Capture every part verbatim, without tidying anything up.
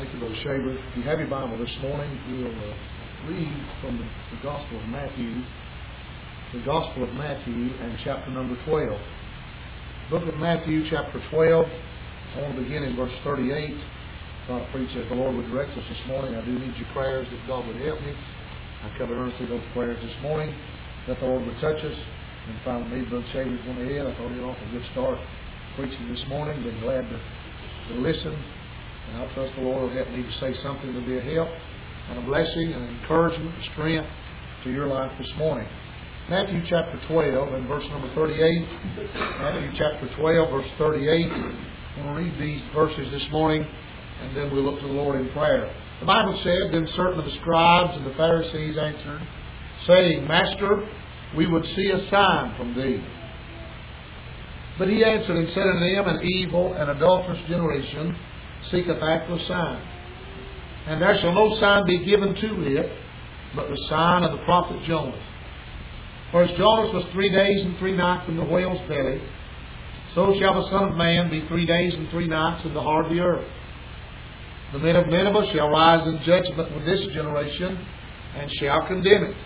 Thank you, Brother Shaver. If you have your Bible this morning, we'll uh, read from the, the Gospel of Matthew, the Gospel of Matthew and chapter number twelve. Book of Matthew, chapter twelve. I want to begin in verse thirty-eight. I preach as the Lord would direct us this morning. I do need your prayers that God would help me. I cover earnestly those prayers this morning, that the Lord would touch us. And finally, Brother Shaver's went ahead. I thought he off a good start preaching this morning. Been glad to, to listen. And I trust the Lord will help me to say something to be a help and a blessing and encouragement and strength to your life this morning. Matthew chapter twelve and verse number thirty-eight. Matthew chapter twelve, verse thirty-eight. I'm going to read these verses this morning, and then we'll look to the Lord in prayer. The Bible said, Then certain of the scribes and the Pharisees answered, saying, Master, we would see a sign from thee. But he answered and said unto them, An evil and adulterous generation seeketh after a sign. And there shall no sign be given to it, but the sign of the prophet Jonas. For as Jonas was three days and three nights in the whale's belly, so shall the Son of Man be three days and three nights in the heart of the earth. The men of Nineveh shall rise in judgment with this generation, and shall condemn it,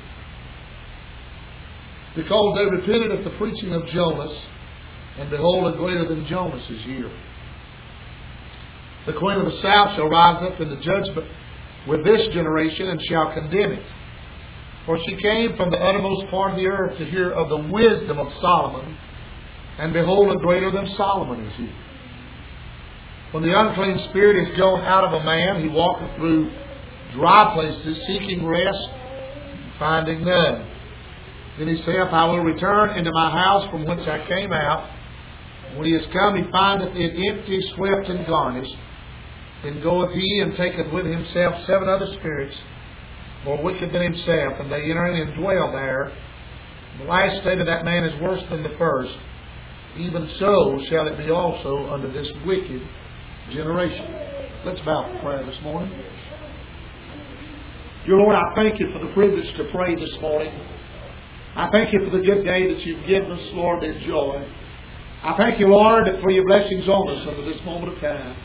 because they repented at the preaching of Jonas, and behold, a greater than Jonas is here. The queen of the south shall rise up in the judgment with this generation, and shall condemn it. For she came from the uttermost part of the earth to hear of the wisdom of Solomon, and behold, a greater than Solomon is here. When the unclean spirit is gone out of a man, he walketh through dry places, seeking rest, and finding none. Then he saith, I will return into my house from whence I came out. When he is come, he findeth it empty, swept, and garnished. Then goeth he and taketh with himself seven other spirits, more wicked than himself, and they enter in and dwell there. The last state of that man is worse than the first. Even so shall it be also unto this wicked generation. Let's bow for prayer this morning. Dear Lord, I thank you for the privilege to pray this morning. I thank you for the good day that you've given us, Lord, to enjoy. I thank you, Lord, for your blessings on us under this moment of time.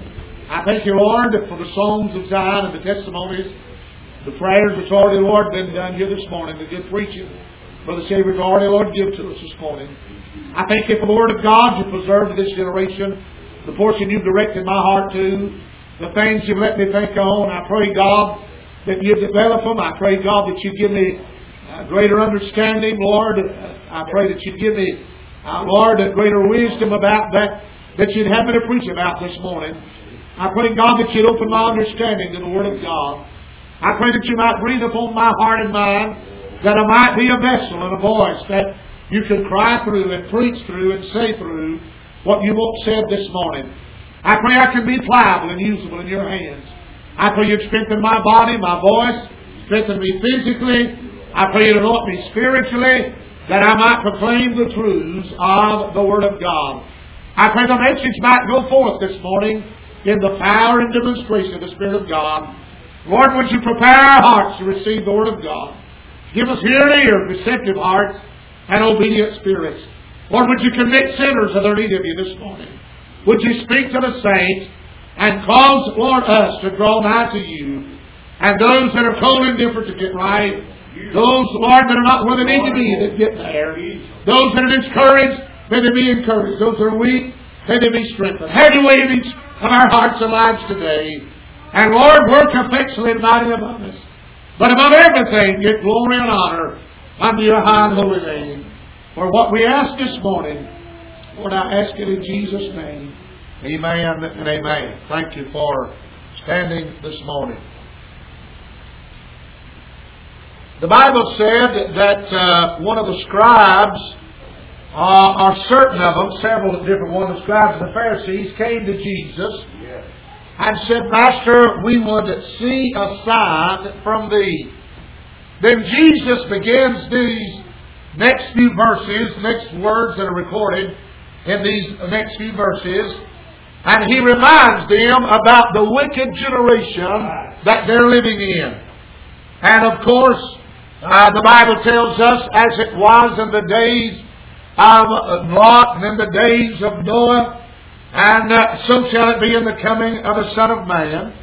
I thank you, Lord, for the songs of Zion and the testimonies, the prayers that's already, Lord, been done here this morning, the good preaching, Brother Shaver's already, Lord, give to us this morning. I thank you for the Word of God you preserved this generation, the portion you've directed my heart to, the things you've let me think on. I pray, God, that you develop them. I pray, God, that you give me a greater understanding, Lord. I pray that you give me, uh, Lord, a greater wisdom about that, that you'd have me to preach about this morning. I pray, God, that you'd open my understanding to the Word of God. I pray that you might breathe upon my heart and mind, that I might be a vessel and a voice that you can cry through and preach through and say through what you want said this morning. I pray I can be pliable and usable in your hands. I pray you'd strengthen my body, my voice, strengthen me physically. I pray you'd anoint me spiritually, that I might proclaim the truths of the Word of God. I pray the message might go forth this morning in the power and demonstration of the Spirit of God. Lord, would you prepare our hearts to receive the Word of God? Give us hearing ears, receptive hearts, and obedient spirits. Lord, would you convict sinners of their need of you this morning? Would you speak to the saints and cause, Lord, us to draw nigh to you, and those that are cold and indifferent to get right, those, Lord, that are not where they need to be that get there, those that are discouraged, may they be encouraged, those that are weak, may they be strengthened. Have your way in each of our hearts and lives today, and Lord, work effectually and mighty among us. But above everything, give glory and honor unto your high and holy name. For what we ask this morning, Lord, I ask it in Jesus' name. Amen and amen. Thank you for standing this morning. The Bible said that uh, one of the scribes, uh, or certain of them, several different ones of the scribes and the Pharisees, came to Jesus and said, Master, we would see a sign from thee. Then Jesus begins these next few verses, next words that are recorded in these next few verses, and he reminds them about the wicked generation that they're living in. And of course, uh, the Bible tells us, as it was in the days of Lot and in the days of Noah, and uh, so shall it be in the coming of the Son of Man.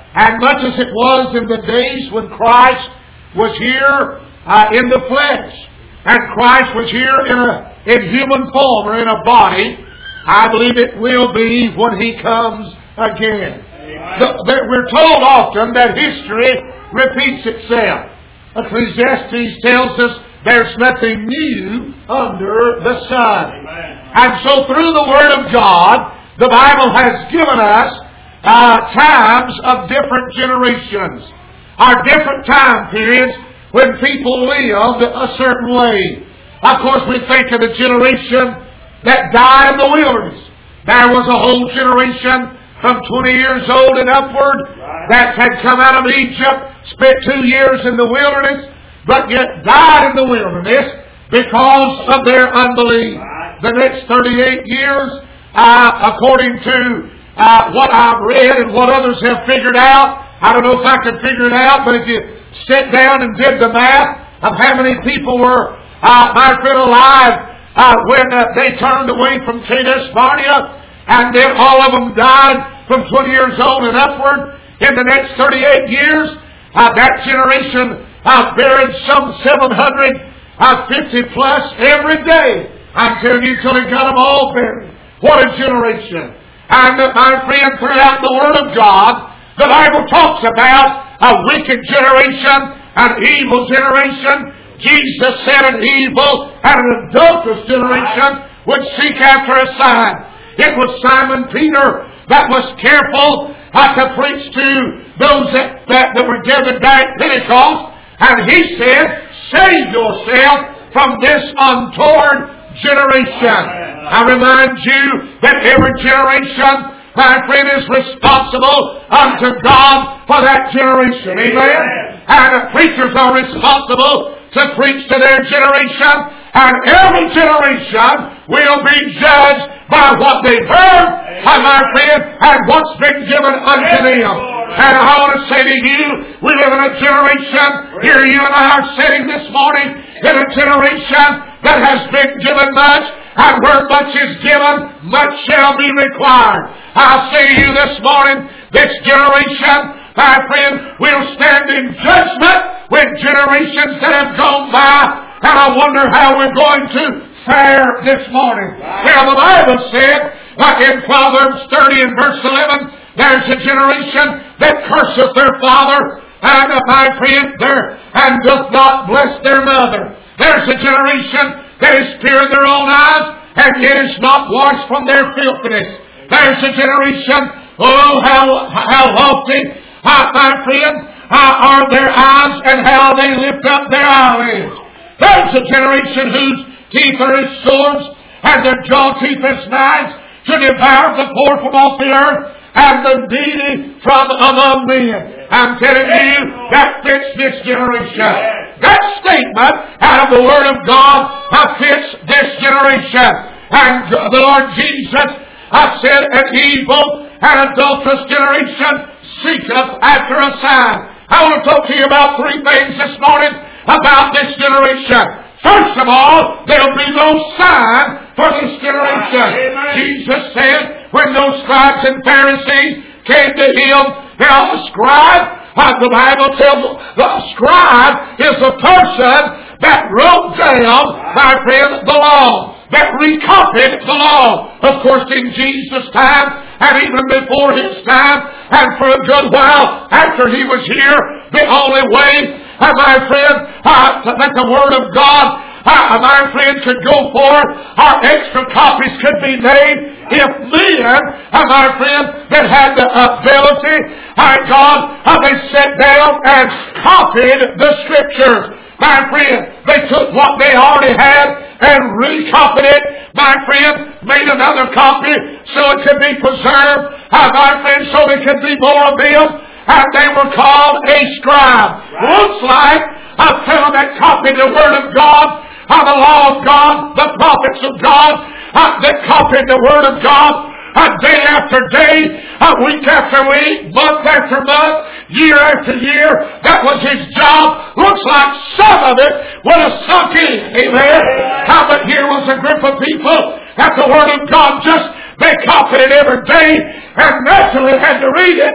And much as it was in the days when Christ was here uh, in the flesh, and Christ was here in a in human form or in a body, I believe it will be when He comes again. The, the, we're told often that history repeats itself. Ecclesiastes tells us there's nothing new under the sun. Amen. And so through the Word of God, the Bible has given us uh, times of different generations, or different time periods when people lived a certain way. Of course, we think of the generation that died in the wilderness. There was a whole generation from twenty years old and upward that had come out of Egypt, spent two years in the wilderness, but yet died in the wilderness because of their unbelief. The next thirty-eight years, uh, according to uh, what I've read and what others have figured out, I don't know if I could figure it out, but if you sit down and did the math of how many people were, uh, my friend, alive uh, when uh, they turned away from Kadesh Barnea, and then all of them died from twenty years old and upward, in the next thirty-eight years, uh, that generation uh, buried some seven hundred fifty plus every day. I'm telling you, till they got them all buried. What a generation. And uh, my friend, throughout the Word of God, the Bible talks about a wicked generation, an evil generation. Jesus said an evil and an adulterous generation would seek after a sign. It was Simon Peter that was careful uh, to preach to those that, that, that were gathered back at Pentecost. And he said, save yourself from this untoward generation. I remind you that every generation, my friend, is responsible unto God for that generation. Amen? And the preachers are responsible to preach to their generation. And every generation will be judged by what they've heard, and my friend, and what's been given unto them. And I want to say to you, we live in a generation, here you and I are sitting this morning, in a generation that has been given much, and where much is given, much shall be required. I'll say to you this morning, this generation, my friend, will stand in judgment with generations that have gone by. And I wonder how we're going to fare this morning. Well, the Bible said uh, in Proverbs thirty and verse eleven, there's a generation that curseth their father, and uh, my friend, there, and doth not bless their mother. There's a generation that is pure in their own eyes, and yet is not washed from their filthiness. There's a generation, oh, how, how lofty, uh, my friend, uh, are their eyes, and how they lift up their eyelids. There's a generation whose teeth are as swords, and their jaw teeth as knives, to devour the poor from off the earth, and the needy from among men. I'm telling you, that fits this generation. That statement out of the Word of God fits this generation. And the Lord Jesus has said, an evil and adulterous generation seeketh after a sign. I want to talk to you about three things this morning about this generation. First of all, there'll be no sign for this generation. Amen. Jesus said, when those scribes and Pharisees came to Him, now the scribe, uh, the Bible tells us, the scribe is a person that wrote down, my friend, the law, that recopied the law. Of course, in Jesus' time, and even before His time, and for a good while after He was here, the only way, uh, my friend, uh, that the Word of God, uh, my friend, could go forth, or extra copies could be made, if men, uh, my friend, that had the ability, my God, uh, they sat down and copied the Scriptures. My friend, they took what they already had and recopied it. My friend, made another copy so it could be preserved. Uh, my friend, so there could be more of them. And they were called a scribe. Right. Looks like a fellow that copied the Word of God, uh, the law of God, the prophets of God, uh, that copied the Word of God. Uh, day after day, uh, week after week, month after month, year after year. That was his job. Looks like some of it would have sunk in. Amen. How about here was a group of people that the Word of God just, they copied it every day and naturally had to read it.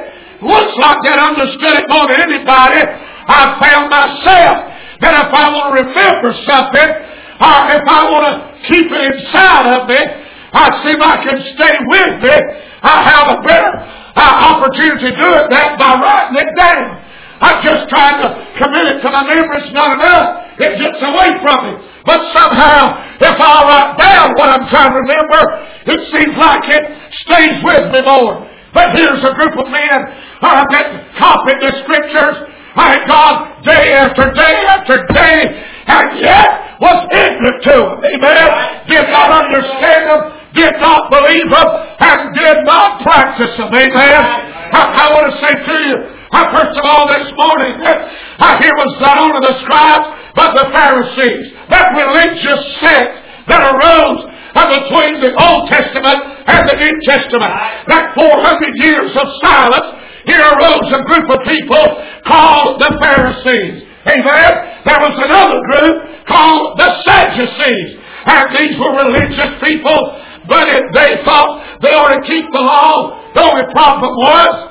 looks like that understood it more than anybody. I found myself that if I want to remember something, or if I want to keep it inside of me, I see if I can stay with me, I have a better uh, opportunity to do it that by writing it down. I'm just trying to commit it to my memory. It's not enough. It gets away from me. But somehow, if I write down what I'm trying to remember, it seems like it stays with me more. But here's a group of men uh, that copied the Scriptures, my God, day after day after day, and yet was ignorant to them. Amen. Did not understand them, did not believe them, and did not practice them. Amen. I, I want to say to you, uh, first of all this morning, uh, here was not only the scribes, but the Pharisees, that religious sect that arose uh, between the Old Testament and the New Testament. That four hundred years of silence, here arose a group of people called the Pharisees. Amen. There was another group called the Sadducees. And these were religious people, but if they thought they ought to keep the law, the only problem was,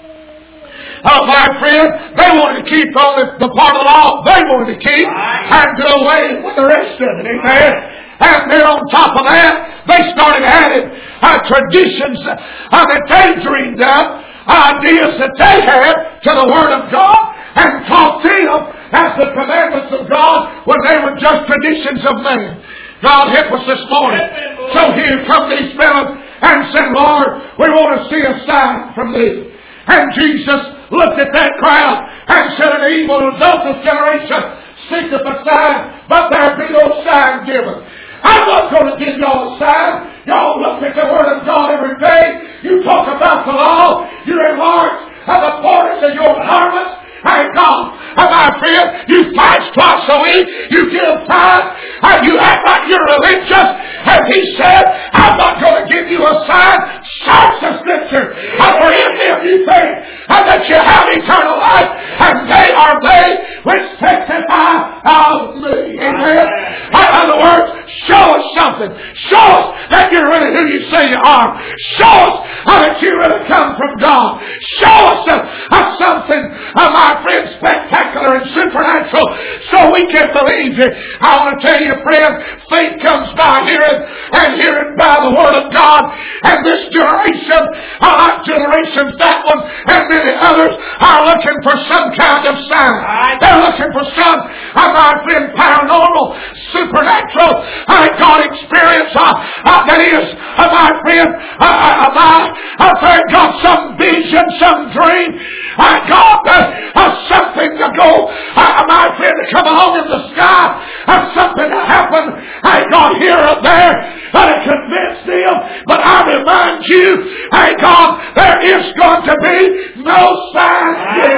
oh my friend, they wanted to keep only the part of the law they wanted to keep and do away with the rest of it. Amen. And then on top of that, they started adding uh, traditions uh, that they dreamed up, ideas that they had to the Word of God, and taught them as the commandments of God when they were just traditions of man. God help us this morning. So here come these fellows and said, Lord, we want to see a sign from thee. And Jesus looked at that crowd and said, an evil and adulterous generation seeketh a sign, but there be no sign given. I'm not going to give y'all a sign. Y'all look at the Word of God every day. You talk about the law. You enlarge the borders of your garments. Thank God. And my friend, you fast twice a week. You give tithe. And you act like you're religious. And He said, I'm not going to give you a sign. Search the Scripture. And for in them you think and that you have eternal life. And they are they which testify of me. Amen. In other words, show us something. Show us that you're really who you say you are. Show us that you really come from God. Show us uh, something, uh, my friend, spectacular and supernatural, so we can believe it. I want to tell you, friend, faith comes by hearing, and hearing by the Word of God. And this generation, uh, like generations, that one, and many others, are looking for some kind of sign. They're looking for some, uh, my friend, paranormal, supernatural, uh, God experience uh, uh, that is, uh, my friend, uh, uh, my, uh, thank God, some vision, some dream, uh, God, uh, uh, something to go, uh, my friend, to come along in the sky, uh, something to happen, uh, God, here or there, uh, to convince them. But I remind you, uh, God, there is going to be no sign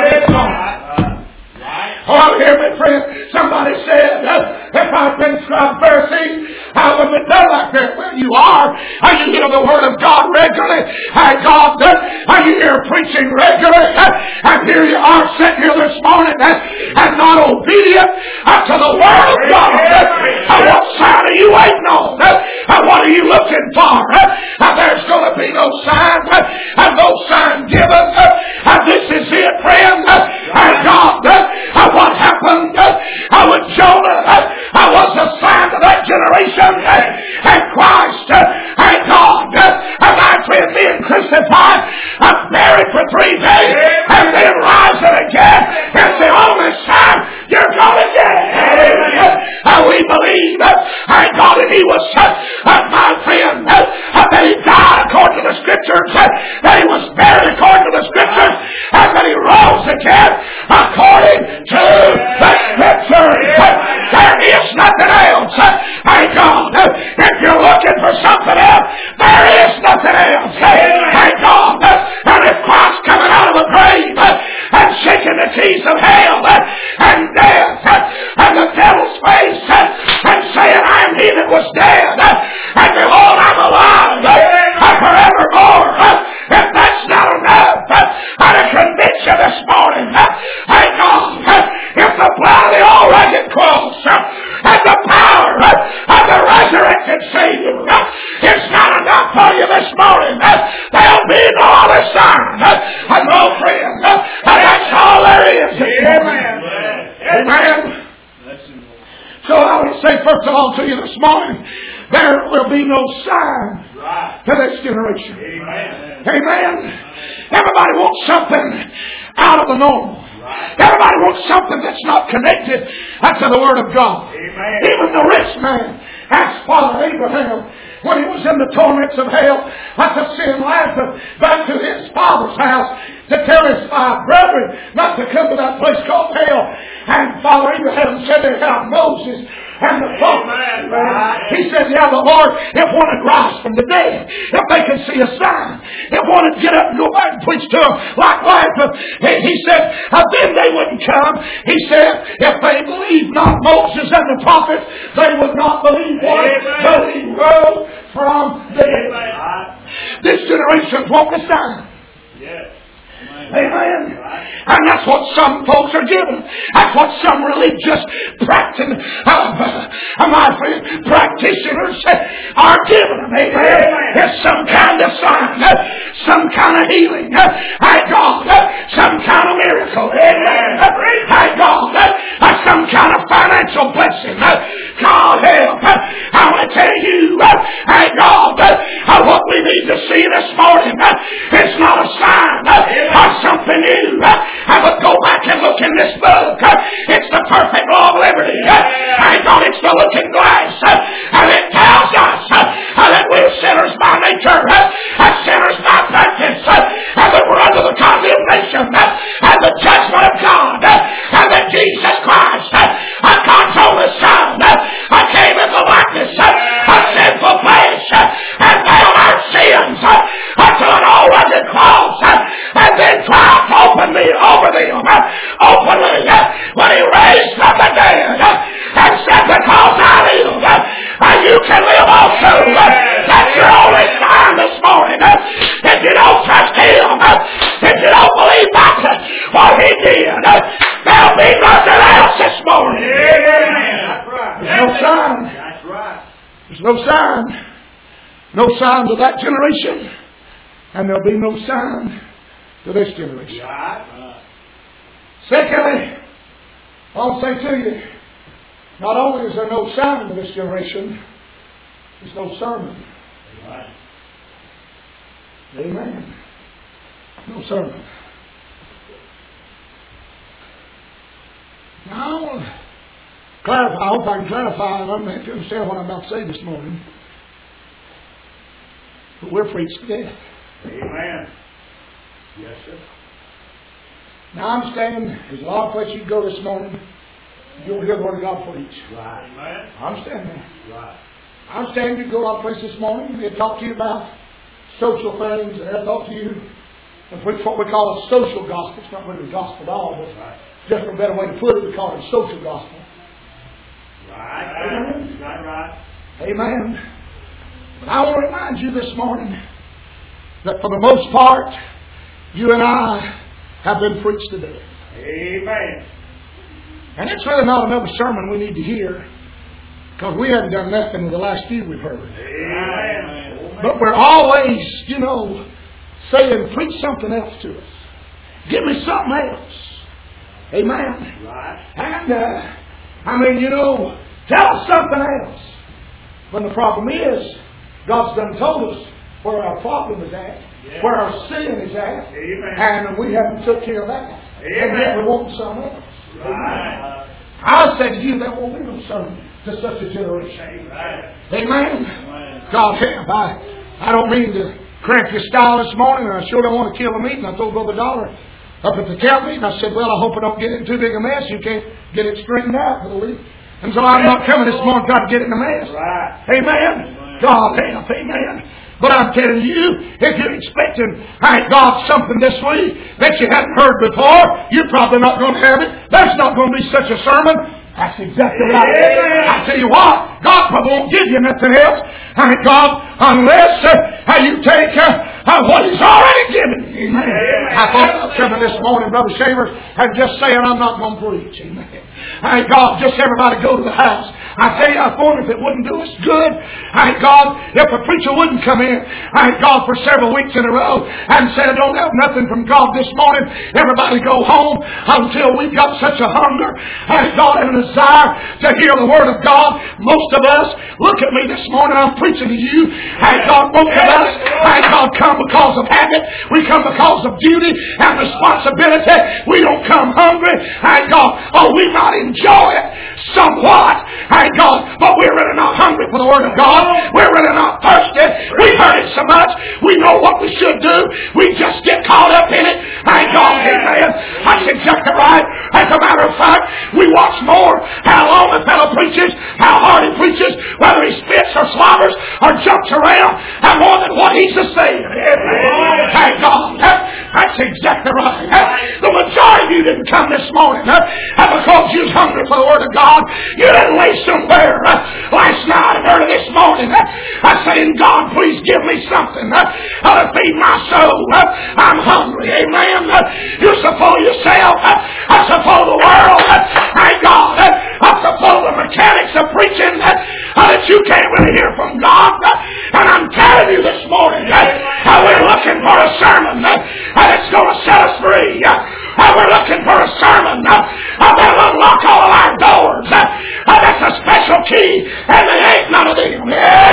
given. Oh, hear me, friend. Somebody said, uh, if I've been scribe Pharisee, I wouldn't have done like that. Well, you are. Are you hear the Word of God regularly? Uh, God, uh, are you here preaching regularly? Uh, and here you are sitting here this morning uh, and not obedient uh, to the Word of God. Uh, uh, what sign are you waiting on? Uh, uh, what are you looking for? Uh, uh, there's going to be no sign. Uh, uh, no sign given. Uh, uh, this is it, friend. Uh, uh, God, uh, uh, what happened uh, with Jonah uh, was a sign to that generation. Uh, and Christ, uh, and God, uh, and my friend being crucified, uh, buried for three days, and then rising again. It's the only sign you're going to get. Uh, we believe, uh, and God, that He was, uh, uh, my friend, uh, uh, that He died according to the Scriptures, uh, that He was buried according to the Scriptures, and that He rose again according to the Scriptures. Uh, there is nothing else. Uh, thank God. Uh, if you're looking for something else, there is nothing else. Uh, thank God. Uh, and if Christ coming out of the grave uh, and shaking the keys of hell uh, and death uh, and the devil's face uh, and saying, I am he that was dead, uh, and behold, I'm alive uh, and forevermore. Uh, if that's not enough, uh, I convince you this morning, uh, thank God, uh, if the blood of the old rugged cross uh, and the power uh, of the resurrected Savior uh, is not enough for you this morning, uh, there'll be no other sign. Uh, and no friend, first of all to you this morning, there will be no sign Right. to this generation. Amen. Amen. Everybody wants something out of the normal. Right. Everybody wants something that's not connected to the Word of God. Amen. Even the rich man asked Father Abraham when he was in the torments of hell to send Lazarus back to his father's house to tell his five brethren not to come to that place called hell. And Father Abraham said they have Moses and the prophets. He said, yeah, the Lord, if one would rise from the dead, if they could see a sign, if one would get up and go back and preach to them like Lazarus, he, he said, uh, then they wouldn't come. He said, if they believed not Moses and the prophets, they would not believe one, till he rose from the dead. This generation's want a sign. Yes. Amen. And that's what some folks are given. That's what some religious practice, uh, my friend, practitioners are given them. Amen. It's some kind of sign, some kind of healing. Thank God, some kind of miracle. Amen. Thank God, some kind of financial blessing. God help. I want to tell you, thank God, what we need to see this morning, it's not a sign of something new. I would go back and look in this book. It's the perfect law of liberty. Thank God, it's the looking glass. And it tells us that we're sinners by nature, sinners by practice, and that we're under the condemnation and the judgment of God. And that Jesus Christ, God's only Son, came in the likeness of sinful flesh and nailed our sins to an old rugged cross, and then triumphed openly over them openly when he raised from the dead and said, because I live, you can live also. That's your only sign this morning. If you don't trust him, if you don't believe that's what he did, there'll be nothing else this morning. There's no sign. That's right. There's no sign. No sign to that generation. And there'll be no sign to this generation. Right. Secondly, I'll say to you, not only is there no sign to this generation, there's no sermon. Right. Amen. No sermon. Now, I want to clarify, I hope I can clarify, and I'm going to understand what I'm about to say this morning. But we're preached to death. Amen. Yes, sir. Now, I understand there's a lot of places you go this morning, you'll hear the Word of God preached. Right. Amen. I understand that. Right. I understand you go a lot of places this morning, they talk to you about social things, and they'll talk to you and preach what we call a social gospel. It's not really a gospel at all, but Right. just a better way to put it, we call it a social gospel. Right. Amen. Right, right. Amen. But I want to remind you this morning that for the most part, you and I have been preached to death. Amen. And it's really not another sermon we need to hear, because we haven't done nothing with the last few we've heard. Amen. But we're always, you know, saying, preach something else to us. Give me something else. Amen. Right. And, uh, I mean, you know, tell us something else. But the problem is, God's done told us where our problem is at, Yeah. where our sin is at, Amen. and we haven't took care of that. And yet we want something else. Right. I say to you, there won't be no sermon to such a generation. Right. Amen. Amen. God help. I, I don't mean to cramp your style this morning, and I sure don't want to kill the meeting. I told Brother Dollar up at the camp meeting, I said, well, I hope I don't get it in too big a mess. You can't get it straightened out for the week. And so I'm not coming this morning trying to get it in a mess. Right. Amen. God help. Amen. But I'm telling you, if you're expecting, thank God, something this week that you hadn't heard before, you're probably not going to have it. There's not going to be such a sermon. That's exactly right. I tell you what, God probably won't give you nothing else, thank God, unless uh, you take uh, uh, what He's already given. Amen. I thought about some heaven this morning, Brother Shavers, and just saying, I'm not going to preach. Amen. Thank God, just everybody go to the house. I tell you, I thought if it wouldn't do us good, thank God, if a preacher wouldn't come in, thank God, for several weeks in a row and say, I don't have nothing from God this morning, everybody go home until we've got such a hunger, thank God, and a desire to hear the Word of God. Most of us, look at me this morning, I'm preaching to you. Thank God, most of us, thank God, come because of habit. We come because of duty and responsibility. We don't come hungry. Thank God. Oh, we might enjoy it somewhat. Thank God. But we're really not hungry for the Word of God. We're really not thirsty. We've heard it so much. We know what we should do. We just get caught up in it. Thank God. Amen. That's exactly right. As a matter of fact, we watch more how long a fellow preaches, how hard he preaches, whether he spits or slobbers or jumps around, and more than what he's a saying. Thank God. That's exactly right. The majority of you didn't come this morning because you was hungry for the Word of God. You didn't lay somewhere last night and early this morning saying, God, please give me something to feed my soul. I'm hungry. Amen. You're so full of yourself. I'm so full of the world. Thank God. I'm so full of the mechanics of preaching that you can't really hear from God. And I'm telling you this morning how we're looking for a sermon that's going to set us free. How we're looking for a sermon that'll unlock all of our doors. That's a special key, and there ain't none of them.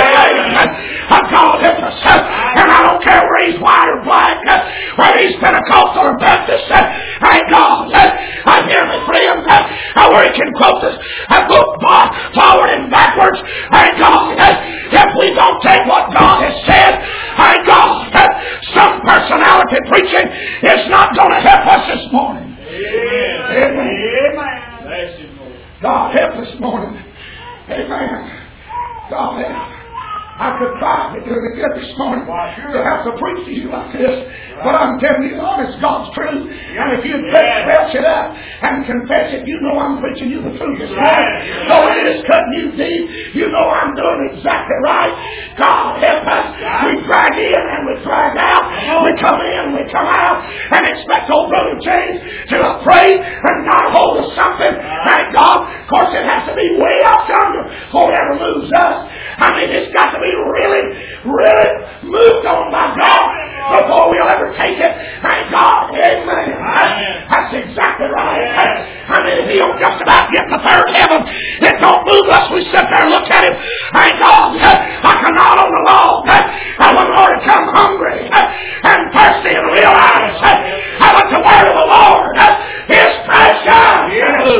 God help us. And I don't care where he's white or black, whether he's Pentecostal or Baptist. Thank God. I hear me, friend, where he can quote this book forward and backwards. Thank God. If we don't take what God has said, thank God, some personality preaching is not going to help us this morning. Amen. Amen. God help this morning. Amen. God help. I could try to do it again this morning to have to preach to you like this. But I'm telling you, honest God's truth. And if you belch it up and confess it, you know I'm preaching you the truth this morning. Though it is cutting you deep, you know I'm doing exactly right. God help us. We drag in and we drag out. We come in and we come out and expect old Brother James to pray and not hold us something. Thank God. Of course, it has to be way out yonder before it ever moves us. I mean, it's got to be really, really moved on by God before we'll ever take it. Thank God. Amen. That's exactly right. I mean, if he don't just about get the third heaven, it don't move us. We sit there and look at him. Thank God. Like a knot on the log. I want the Lord to come hungry and thirsty and realize how much the word of the Lord is precious.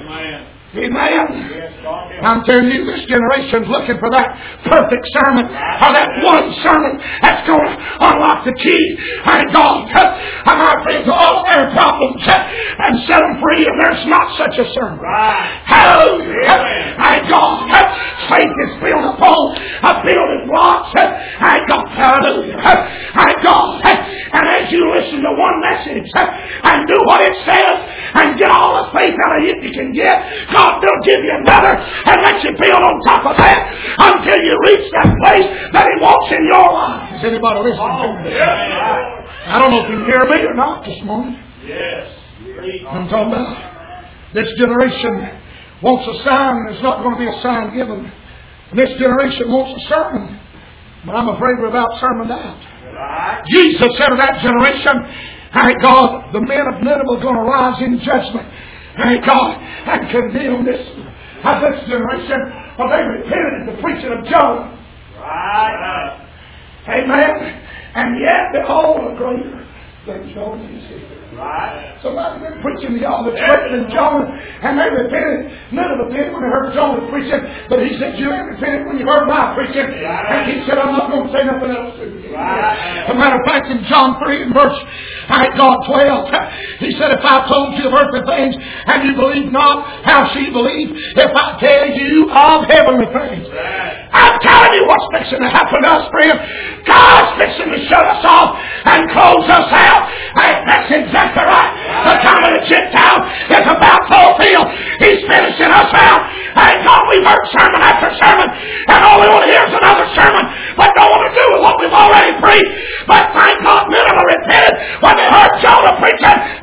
Amen. I'm telling you, this generation's looking for that perfect sermon, or that one sermon that's going to unlock the key. Thank God. I'm out to all their problems and set them free, and there's not such a sermon. Hallelujah. Thank God. Faith is built upon a building blocks. Thank God. Hallelujah. Thank God. And as you listen to one message and do what it says and get all the faith out of it you can get, God will give you another and let you build on top of that until you reach that place that He wants in your life. Is anybody listening to me? I don't know if you can hear me or not this morning. Yes. I'm talking about this generation wants a sign, and there's not going to be a sign given. And this generation wants a sermon, but I'm afraid we're about sermoned out. Right. Jesus said of that generation, thank God, the men of Nineveh are going to rise in judgment. Thank God, and condemn this, uh, this generation, for they repented of the preaching of Jonah. Right. Amen. And yet behold, a greater than Jonah is here. Right. Somebody's been preaching to y'all that's greater than Jonah, and they repented. None of them repented when they heard Jonah preaching, but he said, you ain't repented when you heard my preaching. Right. And he said, I'm not going to say nothing else to you. Right. As a matter of fact, in John three and verse thank God twelve, he said, if I told you of earthly things and you believe not, how shall you believe if I tell you of heavenly things? Right. I'm telling you what's fixing to happen to us, friend. God's fixing to shut us off and close us out. And that's exactly right. The time of the Gentile is about fulfilled. He's finishing us out. Thank God we've heard sermon after sermon, and all we want to hear is another sermon, but don't want to do with what we've already preached. But thank God Nineveh repented when they heard Jonah preaching,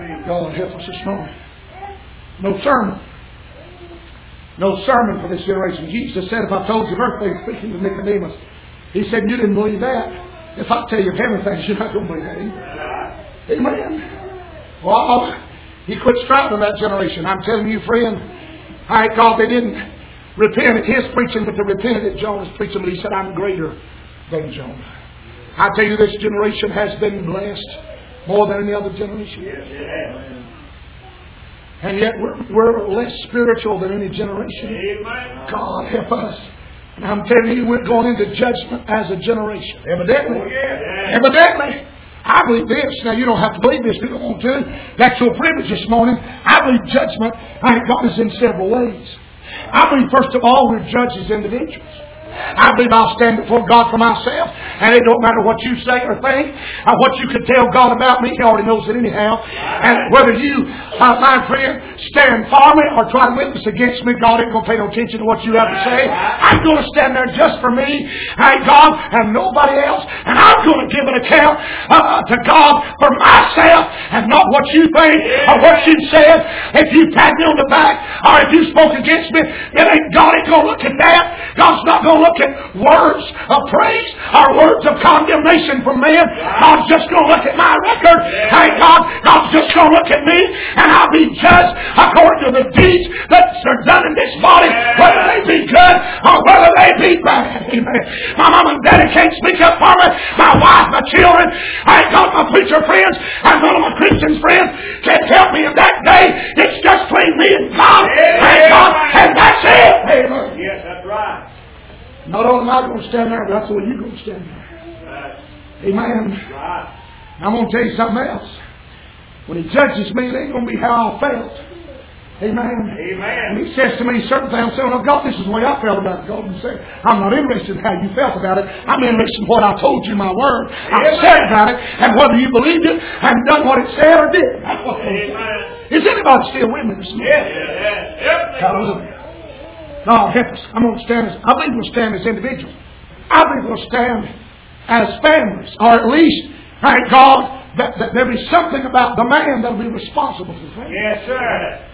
God help us this morning. No sermon. No sermon for this generation. Jesus said, if I told your birthday, speaking to Nicodemus, He said, you didn't believe that. If I tell you heaven things, you're not going to believe that either. Amen. Well, He quit striving that generation. I'm telling you, friend, I God, they didn't repent at His preaching, but they repented at Jonah's preaching. But He said, I'm greater than Jonah. I tell you, this generation has been blessed more than any other generation. Yes, and yet we're, we're less spiritual than any generation. Amen. God help us. And I'm telling you, we're going into judgment as a generation. Evidently. Oh, yeah. Evidently. I believe this. Now, you don't have to believe this if you don't want to. That's your privilege this morning. I believe judgment, I think God is in several ways. I believe, first of all, we're judged as individuals. I believe I'll stand before God for myself, and it don't matter what you say or think, or what you could tell God about me. He already knows it anyhow. And whether you, uh, my friend, stand for me or try to witness against me, God ain't going to pay no attention to what you have to say. I'm going to stand there just for me, thank God, and nobody else. And I'm going to give an account uh, to God for myself, and not what you think or what you said. If you pat me on the back or if you spoke against me, it ain't God ain't going to look at that. God's not going to look at words of praise or words of condemnation from man. God's just going to look at my record. Thank God. God's just going to look at me, and I'll be judged according to the deeds that are done in this body, whether they be good or whether they be bad. Amen. My mom and daddy can't speak up for me. My wife, my children, thank God, my preacher friends, and one of my Christian friends can't help me in that day. It's just between me and God. Thank God. And that's it. Amen. Yes, that's right. Not only am I going to stand there, but that's the way you're going to stand there. Amen. Right. I'm going to tell you something else. When He judges me, it ain't going to be how I felt. Amen. Amen. And He says to me certain things, I'm saying, oh God, this is the way I felt about it. God will say, I'm not interested in how you felt about it. I'm interested in what I told you, my word. I said about it, and whether you believed it and done what it said or did. That's what Amen. Is anybody still with me this morning? Yes. Yes. Yes. Hallelujah. God help us. I'm going to stand as, I believe we'll stand as individuals. I believe we'll stand as families, or at least, thank God, that, that there'll be something about the man that'll be responsible for things. Yes, sir.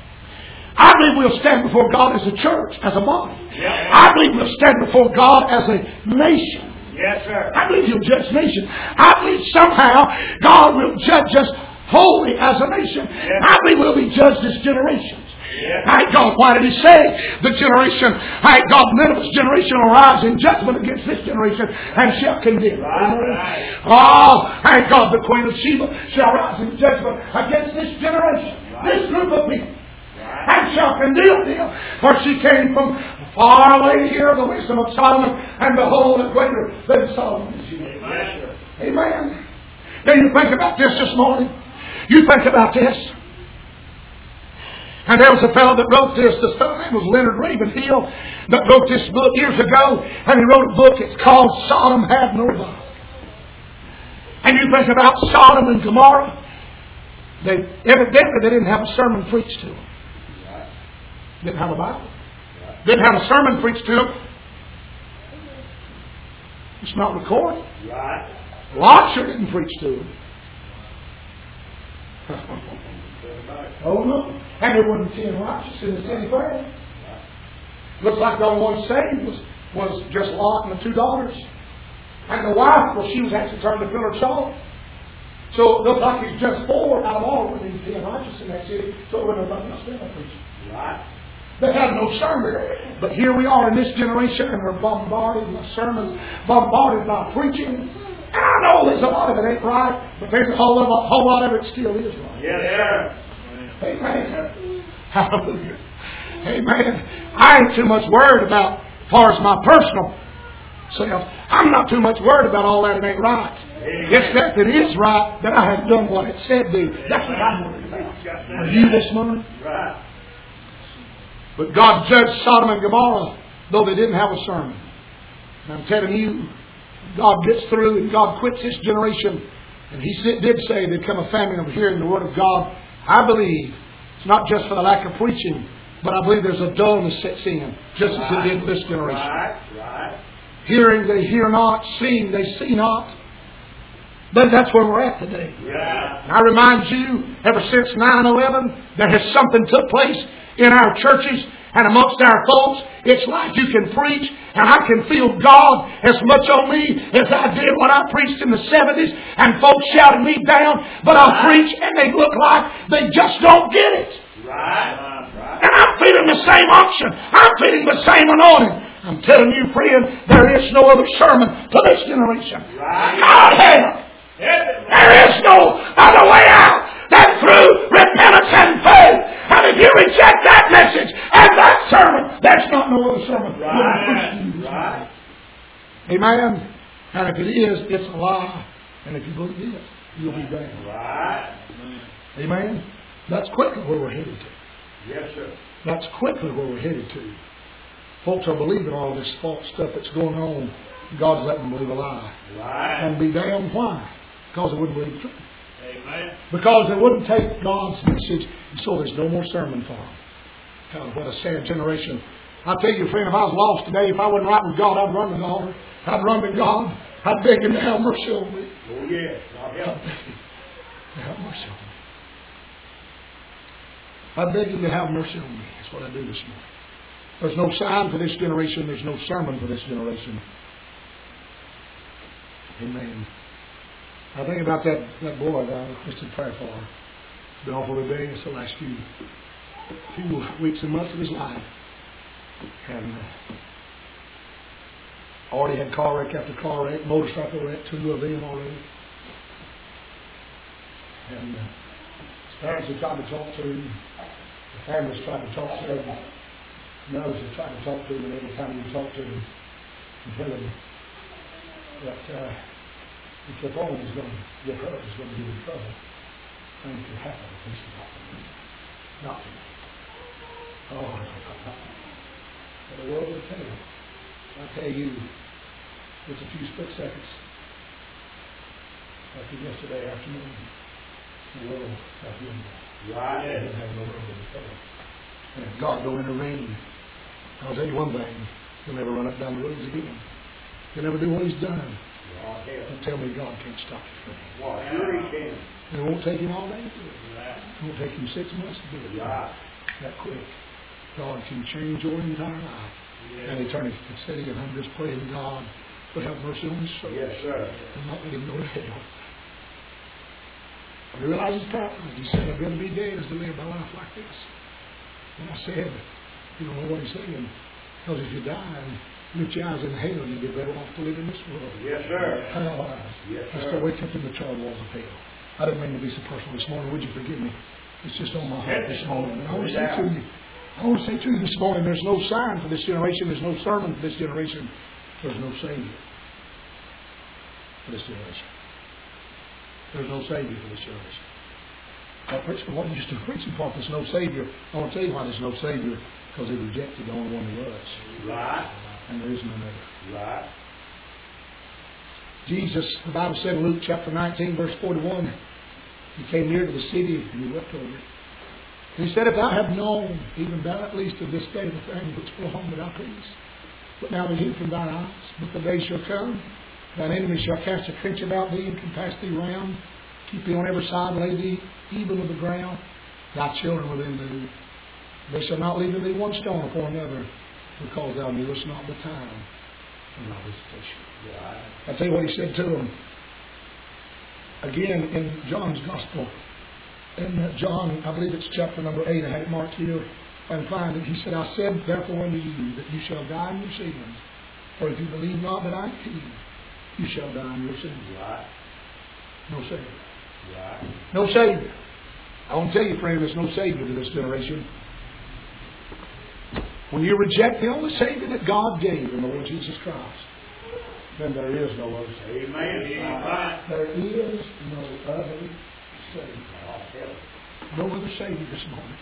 I believe we'll stand before God as a church, as a body. Yes. I believe we'll stand before God as a nation. Yes, sir. I believe He'll judge nations. I believe somehow God will judge us wholly as a nation. Yes. I believe we'll be judged as generations. Yes. Thank God. Why did He say the generation, thank God, Nineveh's generation will rise in judgment against this generation and shall condemn. Right. Oh, thank God, the Queen of Sheba shall rise in judgment against this generation, Right. this group of people, Right. and shall condemn them. For she came from far away here, the wisdom of Solomon, and behold, is greater than Solomon. Amen. Amen. Now you think about this this morning. You think about this. And there was a fellow that wrote this. This fellow's name was Leonard Ravenhill, that wrote this book years ago. And he wrote a book. It's called Sodom Had No Love. And you think about Sodom and Gomorrah. They evidently they didn't have a sermon preached to them. Didn't have a Bible. Didn't have a sermon preached to them. It's not recorded. Right. Lot sure didn't preach to them. Oh no. And there wasn't ten righteous in the city fair. Looks like the only one saved was, was just Lot and the two daughters. And the wife, well, she was actually trying to fill her soul. So it looks like it's just four out of all of these ten righteous in that city. So it wasn't nobody else there preaching. Right. They had no sermon. But here we are in this generation, and we're bombarded by sermons, bombarded by preaching. And I know there's a lot of it ain't right, but there's a whole lot, a whole lot of it still is right. Yes, sir. Amen. Hallelujah. Amen. I ain't too much worried about, as far as my personal self, I'm not too much worried about all that it ain't right. Amen. It's that it is right that I have done what it said do. That's what I'm worried about. Are you this morning? Right. But God judged Sodom and Gomorrah, though they didn't have a sermon. And I'm telling you, God gets through and God quits this generation. And He did say there'd come a famine of hearing the Word of God. I believe it's not just for the lack of preaching, but I believe there's a dullness sets in, just as it did in this generation. Right. Right. Hearing they hear not, seeing they see not. But that's where we're at today. Yeah. And I remind you, ever since nine eleven, there has something took place in our churches and amongst our folks. It's like you can preach and I can feel God as much on me as I did when I preached in the seventies and folks shouted me down. But I'll preach and they look like they just don't get it. Right. Right. And I'm feeling the same unction. I'm feeling the same anointing. I'm telling you, friend, there is no other sermon to this generation. Right. God help. There is no other way out than through repentance and faith. And if you reject that message and that sermon, there's not no other sermon. Right. Right. Amen. And if it is, it's a lie. And if you believe it, you'll be damned. Right. Amen. That's quickly where we're headed to. Yes, sir. That's quickly where we're headed to. Folks are believing all this false stuff that's going on. God's letting them believe a lie. Right. And be damned. Why? Because they wouldn't believe the truth. Amen. Because they wouldn't take God's message. So there's no more sermon for them. God, what a sad generation. I tell you, friend, if I was lost today, if I wasn't right with God, I'd run to God. I'd run to God. I'd beg Him to have mercy on me. Oh, yes. God help. I'd beg Him to have mercy on me. I beg Him to have mercy on me. That's what I do this morning. There's no sign for this generation. There's no sermon for this generation. Amen. I think about that, that boy that I requested prayer for. He's been awful rebellious the last few, few weeks and months of his life. And uh, already had car wreck after car wreck, motorcycle wreck, two of them already. And uh, his parents have tried to talk to him. The family's tried to talk to him. And others have tried to talk to him, and every time you talk to him, you tell him that uh, if your phone is going to get hurt, it's going to give you trouble. Things can happen if this is happening. Nothing. Oh, no, no, no. But the world will tell you. I tell you, just a few split seconds after yesterday afternoon, the world got him. Right. They didn't have no room to tell. And if God don't intervene, I'll tell you one thing, he'll never run up down the roads again. He'll never do what he's done. Don't tell me God can't stop you from it. Well, sure he can. And it won't take him all day to do it. It won't take him six months to do it. Right. That quick. God can change your entire life. Yes. And eternity. Sitting at home just praying God would have mercy on his soul. Yes, sir. And not let him go to hell. He realized his power. He said, I'd rather be dead as to live my life like this. And I said, you don't know what he's saying. Because if you die and lift your eyes in hell, you'd be better off to live in this world. Yes, sir. Hell eyes. Yes, Let's sir. go wake up in the charred walls of hell. I didn't mean to be so personal this morning. Would you forgive me? It's just on my heart this morning. And I want to say to you, I want to say to you this morning, there's no sign for this generation. There's no sermon for this generation. There's no Savior for this generation. There's no Savior for this generation. I preach for what you used to preach for. There's no Savior. I want to tell you why there's no Savior. Because they rejected the only one there was. Right. And there is none other. Right. Jesus, the Bible said in Luke chapter nineteen, verse forty-one, he came near to the city and he wept over it. And he said, if thou had known, even thou at least of this day, the thing which belong to thy peace, but now they hid from thine eyes. But the day shall come, thine enemy shall cast a trench about thee and compass thee round, keep thee on every side, lay thee even of the ground, thy children within thee. They shall not leave in thee one stone upon another, because thou knewest not the time of thy visitation. Right. I tell you what he said to them. Again, in John's Gospel, in John, I believe it's chapter number eight, I have it marked here, and find it. He said, I said therefore unto you that you shall die in your sins. For if you believe not that I am He, you shall die in your sins. Right. No Savior. Right. No Savior. I want to tell you, friend, there's no Savior to this generation. When you reject the only Savior that God gave in the Lord Jesus Christ, then there is no other Savior. Amen. Right. There is no other Savior. No other Savior this morning.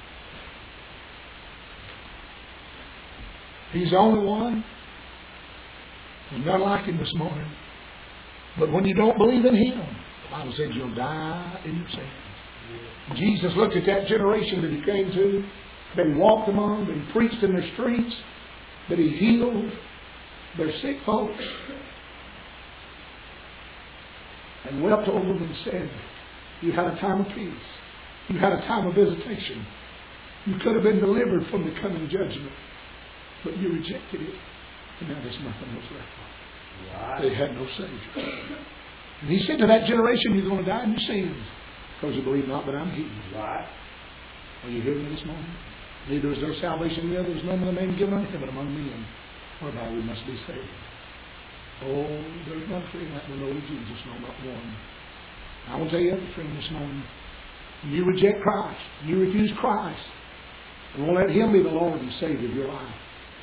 He's the only one. There's none like Him this morning. But when you don't believe in Him, the Bible says you'll die in your sins. Jesus looked at that generation that He came to, that He walked among, that He preached in their streets, that He healed their sick folks. and wept over them and said, you had a time of peace. You had a time of visitation. You could have been delivered from the coming judgment, but you rejected it, and now there's nothing else left for them. Right. They had no Savior. And he said to that generation, you're going to die in your sins, because you believe not that I'm He. Right. Are you hearing me this morning? Neither is there salvation in the other. There's none of the name given unto him but among men, whereby we must be saved. Oh, there's none free in that will know Jesus, no, not one. I will tell you every friend this morning. You reject Christ. You refuse Christ. And won't let Him be the Lord and Savior of your life.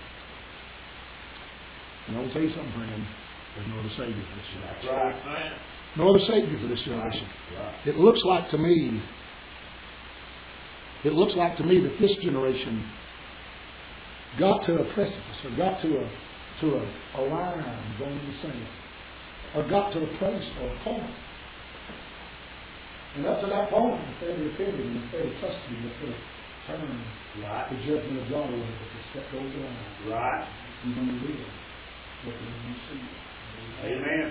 And I will tell you something, friend. There's no other Savior for this generation. Right. No other Savior for this generation. Right. It looks like to me, it looks like to me that this generation got to a precipice or got to a to a, a line going in the sand, or got to a place or a point. And up to that point, instead of repenting, instead of trusting, instead of turning Right. the judgment of God away, but to step over the line, Right. you're going to live what you see. Amen.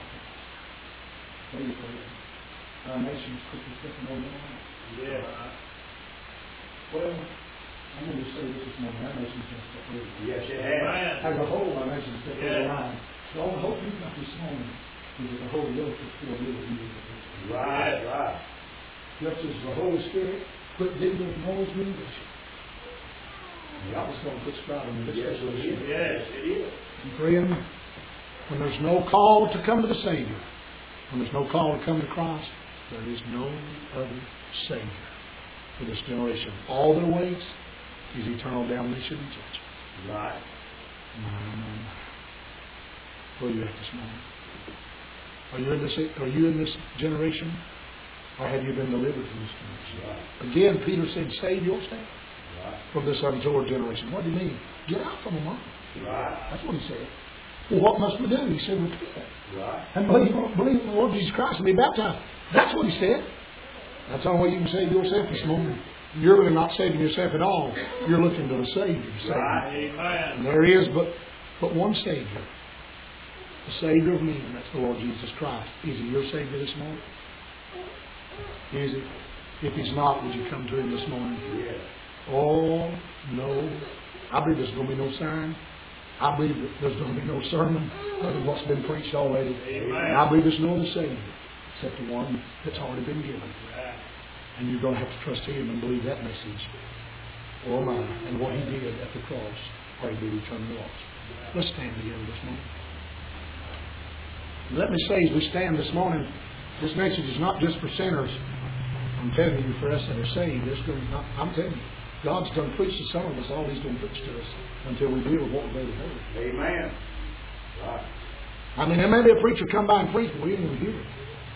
Pray for you. Our nation's quickly stepping over the line. Yes. Well, I'm going to say this this morning. Our nation's going to step over the line. Yes, it has. As a whole, our nation's stepping over the Yeah. line. The only hope you've got this morning is that the Holy Ghost is still living in you. Right. Right. Just as the Holy Spirit quit digging with Noah's windows. God is going to put sprouting in this Yes, it is. situation. Yes, it is. And friend, when there's no call to come to the Savior, when there's no call to come to Christ, there is no other Savior for this generation. All that awaits is eternal damnation and judgment. Right. Um, where are you at this morning? Are you in this? Are you in this generation, or have you been delivered from this generation? Right. Again, Peter said, "Save yourself Right. from this untoward generation." What do you mean? Get out from among them. Right. That's what he said. Well, what must we do? He said, repent Right. and believe, believe in the Lord Jesus Christ and be baptized. That's what he said. That's the only way you can save yourself this morning. You're really not saving yourself at all. You're looking to the Savior to save you. Right. Amen. And there is but, but one Savior. The Savior of men. That's the Lord Jesus Christ. Is He your Savior this morning? Is He? If He's not, would you come to Him this morning? Yes. Oh, no. I believe there's going to be no sign. I believe that there's going to be no sermon other than what's been preached already. Amen. And I believe there's no other Savior except the one that's already been given. Right. And you're going to have to trust Him and believe that message. Oh my. And what He did at the cross, or He did eternally lost. Let's stand together this morning. Let me say, as we stand this morning, this message is not just for sinners. I'm telling you, for us that are saved, there's going to not, I'm telling you, God's going to preach to some of us all He's going to preach to us until we deal with what we've already heard. Amen. Right. I mean, there may be a preacher come by and preach, but we ain't going to hear it.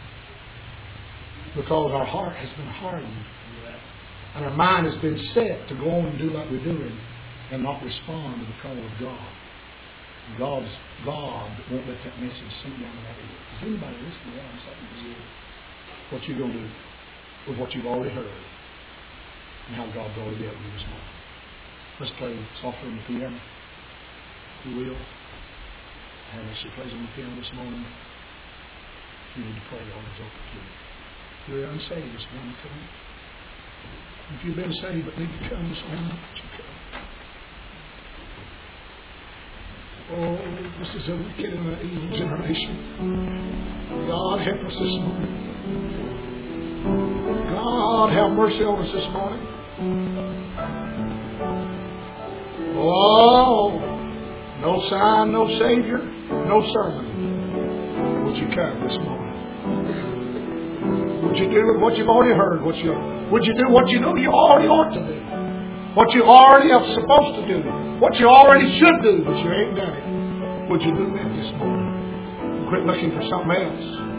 Because our heart has been hardened. And our mind has been set to go on and do like we're doing and not respond to the call of God. God's God won't let that message sink down in that ear. Is anybody listening to what I'm saying? What you going to do with what you've already heard and how God's already dealt with you this morning? Let's play softly on the piano. If you will. And as she plays on the piano this morning, you need to pray on His open to you. If you're unsaved this morning, come. If you've been saved but need to come this morning, would you come? Oh, this is a wicked and an evil generation. God help us this morning. God have mercy on us this morning. Oh, no sign, no Savior, no sermon. Would you come this morning? Would you do what you've already heard? What you, would you do what you know you already ought to do? What you already are supposed to do? What you already should do, but you ain't done it? Would you do that this morning? Quit looking for something else.